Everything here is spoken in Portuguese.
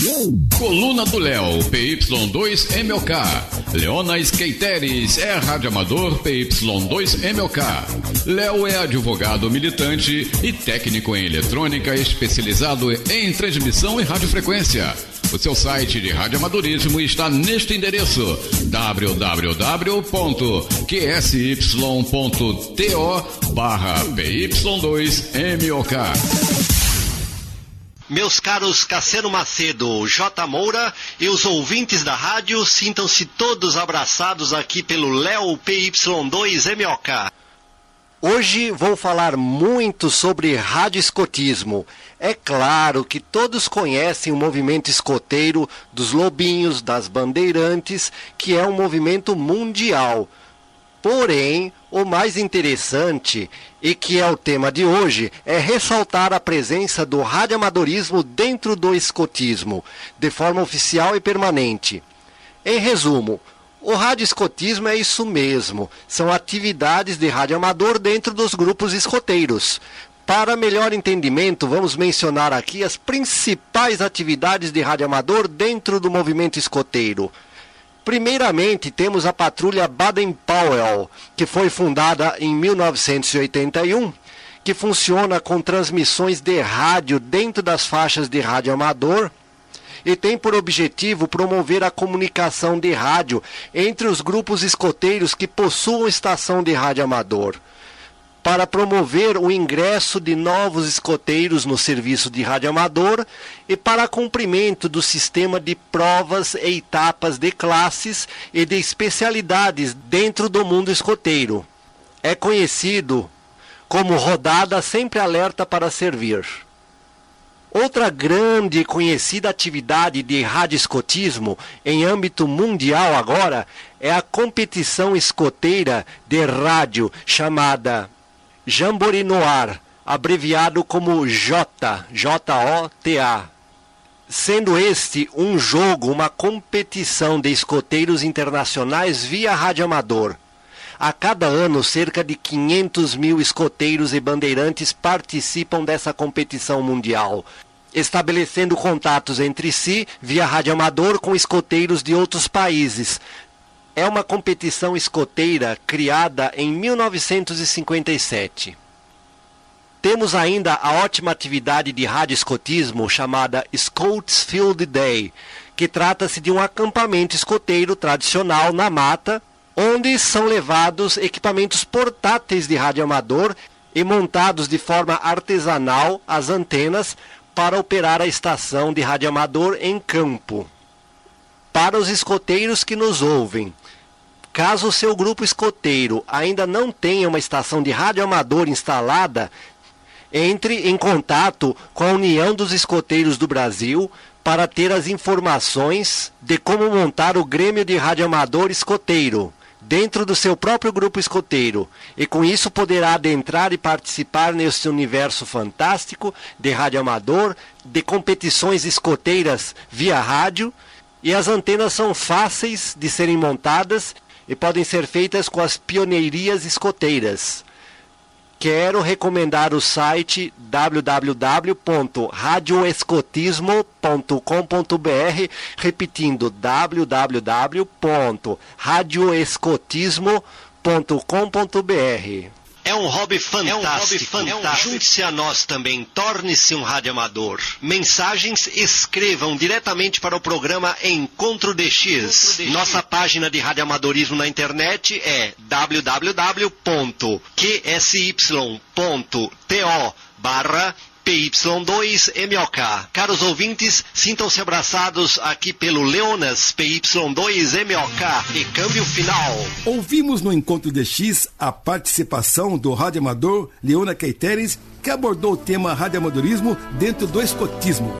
Coluna do Léo, PY2MOK. Leona Skateres é radioamador PY2MOK. Léo é advogado militante e técnico em eletrônica especializado em transmissão e radiofrequência. O seu site de radioamadorismo está neste endereço: www.qsy.to/PY2MOK. Meus caros Cassiano Macedo, J. Moura e os ouvintes da rádio, sintam-se todos abraçados aqui pelo Léo PY2MOK. Hoje vou falar muito sobre radioescotismo. É claro que todos conhecem o movimento escoteiro dos lobinhos, das bandeirantes, que é um movimento mundial. Porém, o mais interessante, e que é o tema de hoje, é ressaltar a presença do radioamadorismo dentro do escotismo, de forma oficial e permanente. Em resumo, o radioescotismo é isso mesmo, são atividades de radioamador dentro dos grupos escoteiros. Para melhor entendimento, vamos mencionar aqui as principais atividades de radioamador dentro do movimento escoteiro. Primeiramente, temos a patrulha Baden-Powell, que foi fundada em 1981, que funciona com transmissões de rádio dentro das faixas de rádio amador e tem por objetivo promover a comunicação de rádio entre os grupos escoteiros que possuam estação de rádio amador, para promover o ingresso de novos escoteiros no serviço de radioamador e para cumprimento do sistema de provas e etapas de classes e de especialidades dentro do mundo escoteiro. É conhecido como rodada sempre alerta para servir. Outra grande e conhecida atividade de radioescotismo em âmbito mundial agora é a competição escoteira de rádio chamada Jamboree Noir, abreviado como J-O-T-A, sendo este um jogo, uma competição de escoteiros internacionais via radioamador. A cada ano, cerca de 500 mil escoteiros e bandeirantes participam dessa competição mundial, estabelecendo contatos entre si via radioamador com escoteiros de outros países. É uma competição escoteira criada em 1957. Temos ainda a ótima atividade de radioescotismo chamada Scouts Field Day, que trata-se de um acampamento escoteiro tradicional na mata, onde são levados equipamentos portáteis de radioamador e montados de forma artesanal as antenas para operar a estação de radioamador em campo. Para os escoteiros que nos ouvem, caso o seu grupo escoteiro ainda não tenha uma estação de radioamador instalada, entre em contato com a União dos Escoteiros do Brasil para ter as informações de como montar o Grêmio de Radioamador Escoteiro dentro do seu próprio grupo escoteiro, e com isso poderá adentrar e participar nesse universo fantástico de radioamador, de competições escoteiras via rádio, e as antenas são fáceis de serem montadas e podem ser feitas com as pioneirias escoteiras. Quero recomendar o site www.radioescotismo.com.br, repetindo www.radioescotismo.com.br. É um hobby fantástico. Junte-se a nós também, torne-se um radioamador. Mensagens escrevam diretamente para o programa Encontro DX. Nossa página de radioamadorismo na internet é www.qsy.to/PY2MOK. Caros ouvintes, sintam-se abraçados aqui pelo Leonas PY2MOK e câmbio final. Ouvimos no Encontro DX a participação do radioamador Leona Skateres, que abordou o tema radioamadorismo dentro do escotismo.